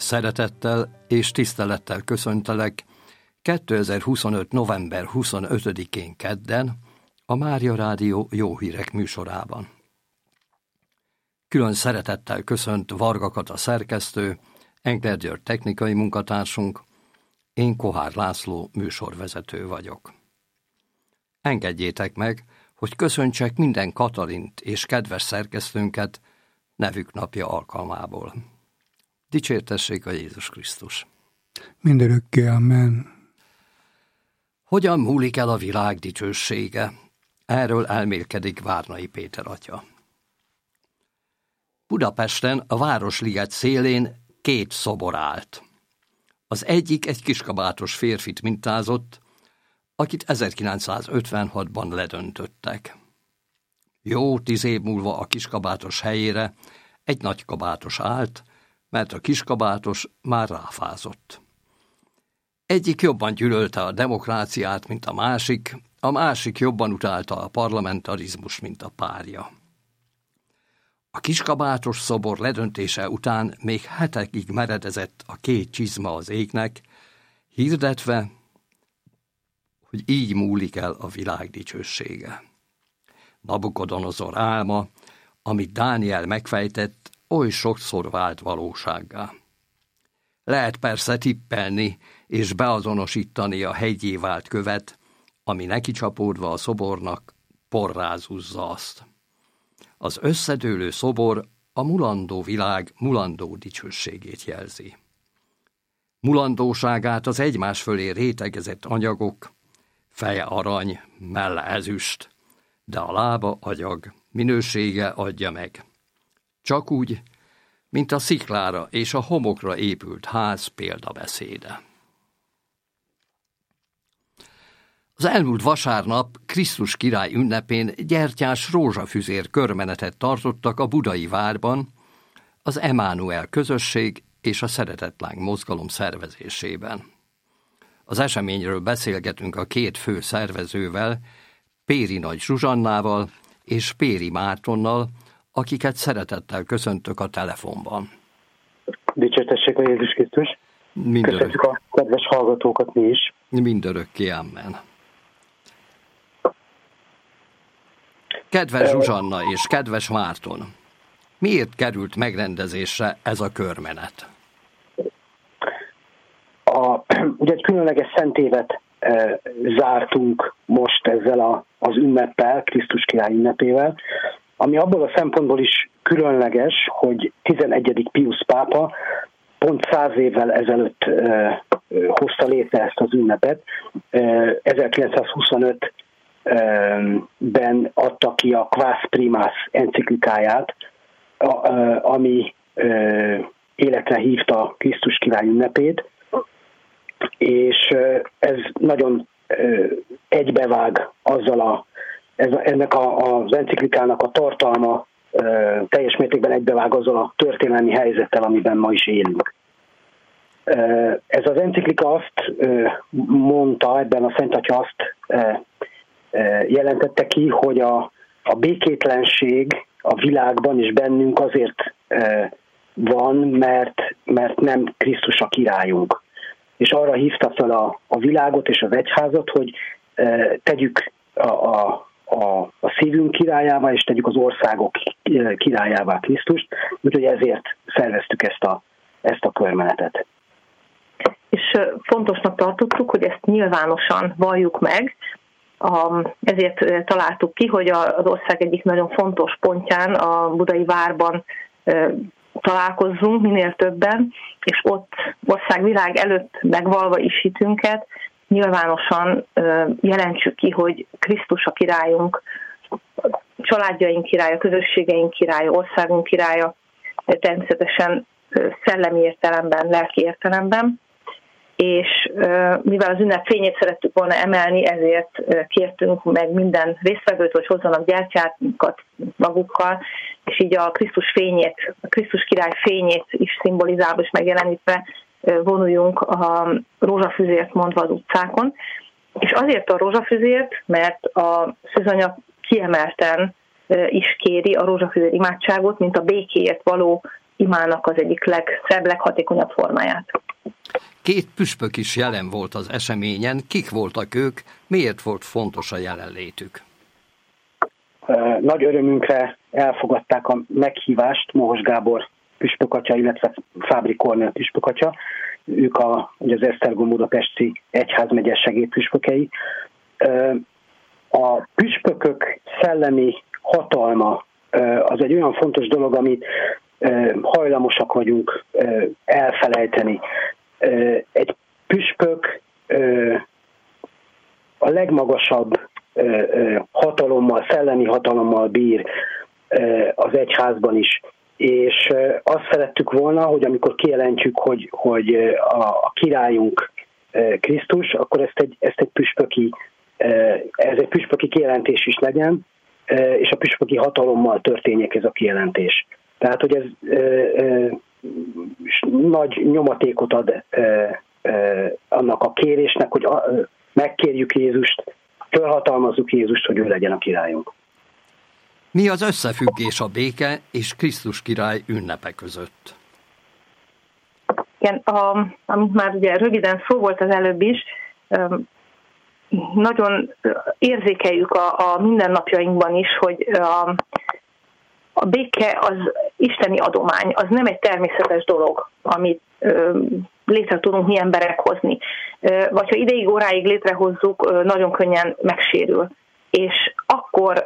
Szeretettel és tisztelettel köszöntelek 2025. november 25-én kedden a Mária Rádió Jó Hírek műsorában. Külön szeretettel köszönt Varga Kata szerkesztő, Engler György technikai munkatársunk, én Kohár László műsorvezető vagyok. Engedjétek meg, hogy köszöntsek minden Katalint és kedves szerkesztőnket nevük napja alkalmából. Dicsértessék a Jézus Krisztus! Mindörökké, amen. Hogyan múlik el a világ dicsősége? Erről elmélkedik Várnai Péter atya. Budapesten a Városliget szélén 2 szobor állt. Az egyik egy kiskabátos férfit mintázott, akit 1956-ban ledöntöttek. Jó 10 év múlva a kiskabátos helyére egy nagykabátos állt, mert a kiskabátos már ráfázott. Egyik jobban gyűlölte a demokráciát, mint a másik jobban utálta a parlamentarizmus, mint a párja. A kiskabátos szobor ledöntése után még hetekig meredezett a 2 csizma az égnek, hirdetve, hogy így múlik el a világ dicsősége. Nabukodonozor álma, amit Dániel megfejtett, oly sokszor vált valósággá. Lehet persze tippelni és beazonosítani a heggyé vált követ, ami neki csapódva a szobornak porrázúzza azt. Az összedőlő szobor a mulandó világ mulandó dicsőségét jelzi. Mulandóságát az egymás fölé rétegezett anyagok, feje arany, melle ezüst, de a lába agyag, minősége adja meg. Csak úgy, mint a sziklára és a homokra épült ház példabeszéde. Az elmúlt vasárnap Krisztus király ünnepén gyertyás rózsafüzér körmenetet tartottak a budai várban, az Emánuel közösség és a Szeretetláng mozgalom szervezésében. Az eseményről beszélgetünk a 2 fő szervezővel, Péri Nagy Zsuzsannával és Péri Mártonnal, akiket szeretettel köszöntök a telefonban. Dicsértessék a Jézus Krisztus! Köszönjük a kedves hallgatókat mi is! Mindörökké, amen. Kedves Zsuzsanna és kedves Márton, miért került megrendezésre ez a körmenet? Ugye egy különleges szentévet zártunk most ezzel az ünneppel, Krisztus király ünnepével, ami abból a szempontból is különleges, hogy 11. Piusz pápa pont 100 évvel ezelőtt hozta létre ezt az ünnepet. 1925-ben adta ki a Quas Primas enciklikáját, ami életre hívta Krisztus király ünnepét, és ez nagyon egybevág azzal ennek az enciklikának a tartalma teljes mértékben egybevág azzal a történelmi helyzettel, amiben ma is élünk. Ez az enciklika azt mondta, ebben a Szent Atya azt jelentette ki, hogy a békétlenség a világban és bennünk azért van, mert nem Krisztus a királyunk. És arra hívta fel a világot és az egyházat, hogy tegyük a szívünk királyává, és tegyük az országok királyává Krisztust, úgyhogy ezért szerveztük ezt a körmenetet. És fontosnak tartottuk, hogy ezt nyilvánosan valljuk meg, ezért találtuk ki, hogy az ország egyik nagyon fontos pontján, a budai várban találkozzunk minél többen, és ott országvilág előtt megvalva is hitünket, nyilvánosan jelentsük ki, hogy Krisztus a királyunk, családjaink királya, közösségeink királya, országunk királya, természetesen szellemi értelemben, lelki értelemben, és mivel az ünnep fényét szerettük volna emelni, ezért kértünk meg minden résztvevőt, hogy hozzanak gyertyákat magukkal, és így a Krisztus fényét, a Krisztus király fényét is szimbolizálva és megjelenítve vonuljunk a rózsafüzért mondva az utcákon. És azért a rózsafüzért, mert a szűzanya kiemelten is kéri a rózsafüzér imádságot, mint a békéért való imának az egyik legszebb, leghatékonyabb formáját. 2 püspök is jelen volt az eseményen. Kik voltak ők? Miért volt fontos a jelenlétük? Nagy örömünkre elfogadták a meghívást Mohos Gábor püspökatya, illetve Fábri Kornél püspökatya. Ők az Esztergom budapesti egyházmegye segédpüspökei. A püspökök szellemi hatalma az egy olyan fontos dolog, amit hajlamosak vagyunk elfelejteni. Egy püspök a legmagasabb hatalommal, szellemi hatalommal bír az egyházban is. És azt szerettük volna, hogy amikor kijelentjük, hogy a királyunk Krisztus, akkor ez egy püspöki kijelentés is legyen, és a püspöki hatalommal történjék ez a kijelentés. Tehát, hogy ez nagy nyomatékot ad annak a kérésnek, hogy megkérjük Jézust, felhatalmazzuk Jézust, hogy ő legyen a királyunk. Mi az összefüggés a béke és Krisztus király ünnepe között? Igen, amit már ugye röviden szó volt az előbb is, nagyon érzékeljük a mindennapjainkban is, hogy a béke az isteni adomány, az nem egy természetes dolog, amit létre tudunk mi emberek hozni. Vagy ha ideig, óráig létrehozzuk, nagyon könnyen megsérül. És akkor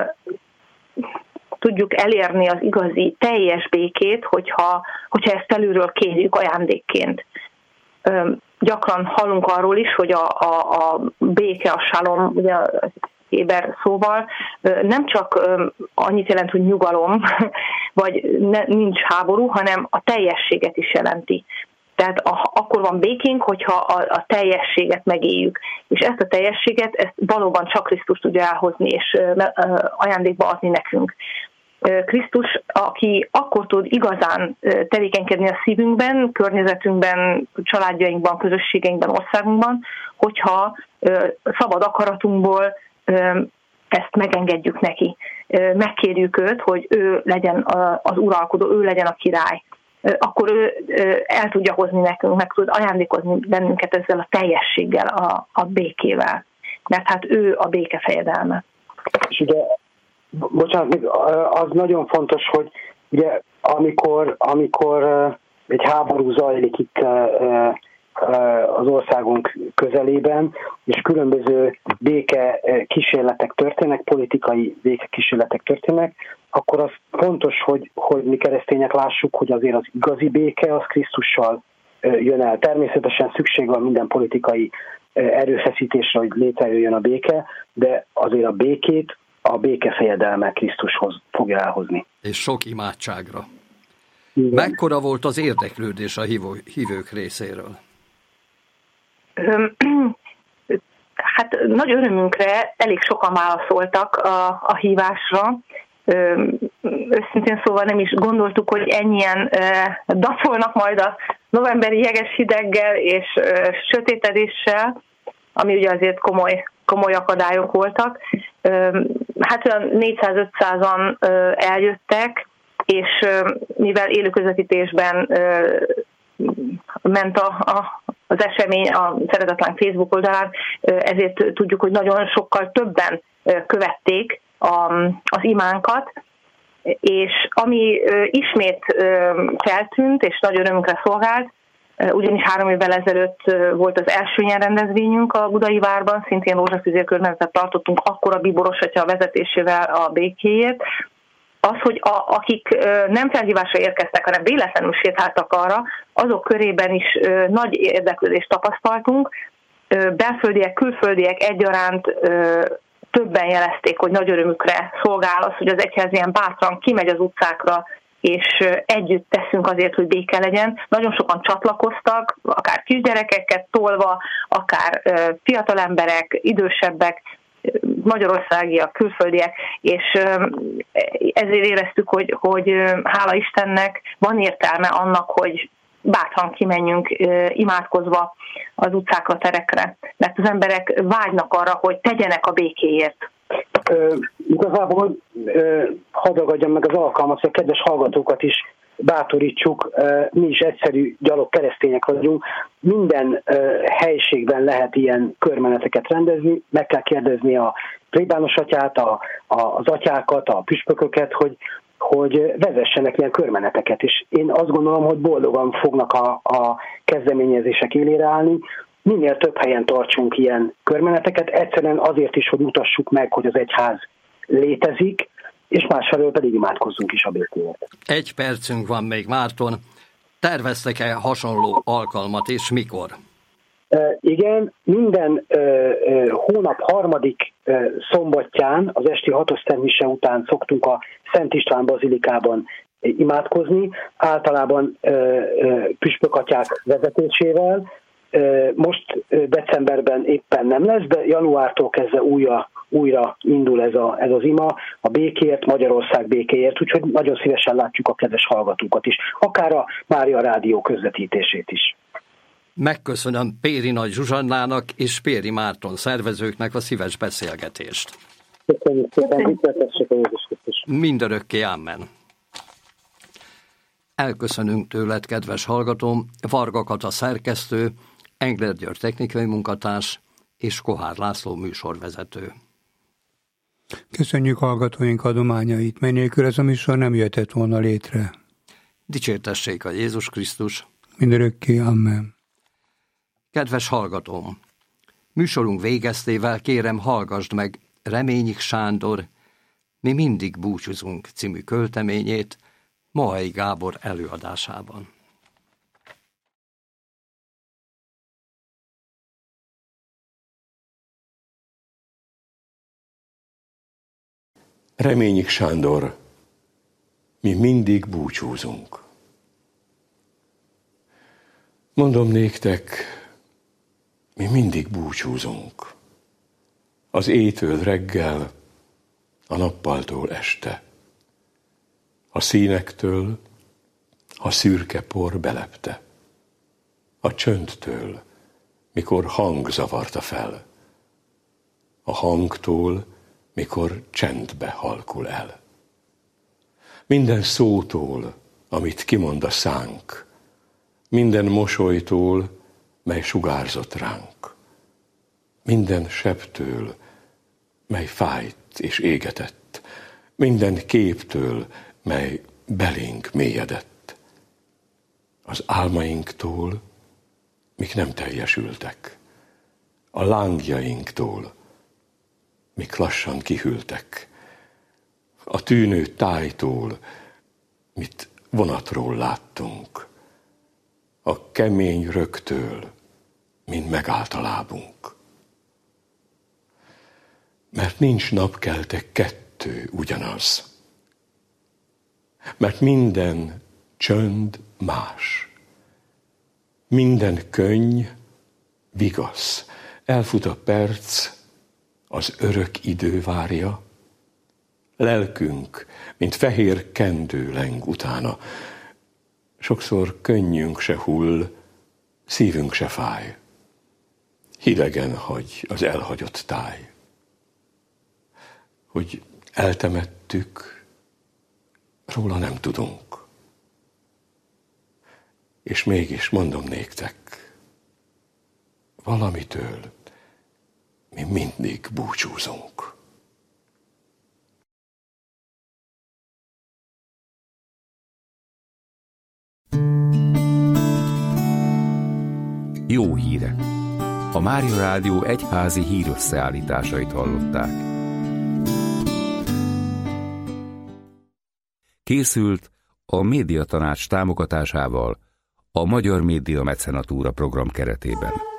tudjuk elérni az igazi, teljes békét, hogyha ezt felülről kérjük ajándékként. Gyakran hallunk arról is, hogy a béke, a shalom, ugye az héber szóval, nem csak annyit jelent, hogy nyugalom, vagy nincs háború, hanem a teljességet is jelenti. Tehát akkor van békénk, hogyha a teljességet megéljük. És ezt a teljességet, ezt valóban csak Krisztus tudja elhozni, és ajándékba adni nekünk. Krisztus, aki akkor tud igazán tevékenykedni a szívünkben, környezetünkben, családjainkban, közösségeinkben, országunkban, hogyha szabad akaratunkból ezt megengedjük neki. Megkérjük őt, hogy ő legyen az uralkodó, ő legyen a király. Akkor ő el tudja hozni nekünk, meg tud ajándékozni bennünket ezzel a teljességgel, a békével. Mert hát ő a béke fejedelme. És ugye, bocsánat, az nagyon fontos, hogy ugye amikor egy háború zajlik itt az országunk közelében, és különböző béke kísérletek történnek, politikai béke kísérletek történnek, akkor az fontos, hogy mi keresztények lássuk, hogy azért az igazi béke az Krisztussal jön el. Természetesen szükség van minden politikai erőfeszítésre, hogy létrejöjjön a béke, de azért a békét a béke fejedelme Krisztushoz fogja elhozni. És sok imádságra. Igen. Mekkora volt az érdeklődés a hívők részéről? Hát nagy örömünkre elég sokan válaszoltak a hívásra. Őszintén szóval nem is gondoltuk, hogy ennyien dacolnak majd a novemberi jeges hideggel és sötétedéssel, ami ugye azért komoly akadályok voltak. Hát olyan 400-500-an eljöttek, és mivel élő közvetítésben ment az esemény a Szeretetlen Facebook oldalán, ezért tudjuk, hogy nagyon sokkal többen követték az imánkat, és ami ismét feltűnt, és nagy örömünkre szolgált, ugyanis 3 évvel ezelőtt volt az első ilyen rendezvényünk a Budai Várban, szintén rózsaszűzérkörmenetet tartottunk, akkor a Bíboros atya vezetésével a békéért. Az, hogy akik nem felhívásra érkeztek, hanem véletlenül sétáltak arra, azok körében is nagy érdeklődést tapasztaltunk. Belföldiek, külföldiek egyaránt többen jelezték, hogy nagy örömükre szolgál az, hogy az egyház ilyen bátran kimegy az utcákra, és együtt teszünk azért, hogy béke legyen. Nagyon sokan csatlakoztak, akár kisgyerekeket tolva, akár fiatal emberek, idősebbek, magyarországiak, külföldiek, és ezért éreztük, hogy hála Istennek van értelme annak, hogy bátran kimenjünk imádkozva az utcákra, terekre, mert az emberek vágynak arra, hogy tegyenek a békéért. Igazából hadd ragadjam meg az alkalmat, hogy a kedves hallgatókat is bátorítsuk, mi is egyszerű gyalog keresztények vagyunk, minden helyiségben lehet ilyen körmeneteket rendezni, meg kell kérdezni a plébános atyát, az atyákat, a püspököket, hogy vezessenek ilyen körmeneteket, és én azt gondolom, hogy boldogan fognak a kezdeményezések élére állni. Minél több helyen tartsunk ilyen körmeneteket, egyszerűen azért is, hogy mutassuk meg, hogy az egyház létezik, és másfelől pedig imádkozzunk is a békéért. 1 percünk van még, Márton. Terveztek-e hasonló alkalmat, és mikor? Igen, minden hónap 3. szombatján, az esti 6. szentmise után szoktunk a Szent István bazilikában imádkozni, általában püspökatyák vezetésével. Most decemberben éppen nem lesz, de januártól kezdve újra indul ez az ima a békéért, Magyarország békéért, úgyhogy nagyon szívesen látjuk a kedves hallgatókat is, akár a Mária Rádió közvetítését is. Megköszönöm Péri Nagy Zsuzsannának és Péri Márton szervezőknek a szíves beszélgetést. Köszönjük szépen, mindörökké, amen. Elköszönünk tőled, kedves hallgatóm, Varga Kata szerkesztő, Engler György technikai munkatárs és Kohár László műsorvezető. Köszönjük hallgatóink adományait, mely nélkül ez a műsor nem jöhetett volna létre. Dicsértessék a Jézus Krisztus. Mindörökké, amen. Kedves hallgatóm, műsorunk végeztével kérem hallgasd meg Reményik Sándor Mi mindig búcsúzunk című költeményét Mohai Gábor előadásában. Reményik Sándor, mi mindig búcsúzunk. Mondom néktek, mi mindig búcsúzunk. Az éjtől reggel, a nappaltól este. A színektől, a szürke por belepte. A csöndtől, mikor hang zavarta fel. A hangtól, mikor csendbe halkul el. Minden szótól, amit kimond a szánk, minden mosolytól, mely sugárzott ránk, minden sebtől, mely fájt és égetett, minden képtől, mely belénk mélyedett, az álmainktól, mik nem teljesültek, a lángjainktól, mik lassan kihűltek, a tűnő tájtól, mit vonatról láttunk, a kemény rögtől, mint megállt a lábunk. Mert nincs napkelte 2 ugyanaz. Mert minden csönd más. Minden könny vigasz. Elfut a perc, az örök idő várja. Lelkünk, mint fehér kendő leng utána. Sokszor könnyünk se hull, szívünk se fáj. Hidegen hagy az elhagyott táj. Hogy eltemettük, róla nem tudunk. És mégis mondom néktek, valamitől mi mindig búcsúzunk. Jó hírek! A Mária Rádió egyházi hírösszeállításait hallották. Készült a Médiatanács támogatásával a Magyar Média Mecenatúra program keretében.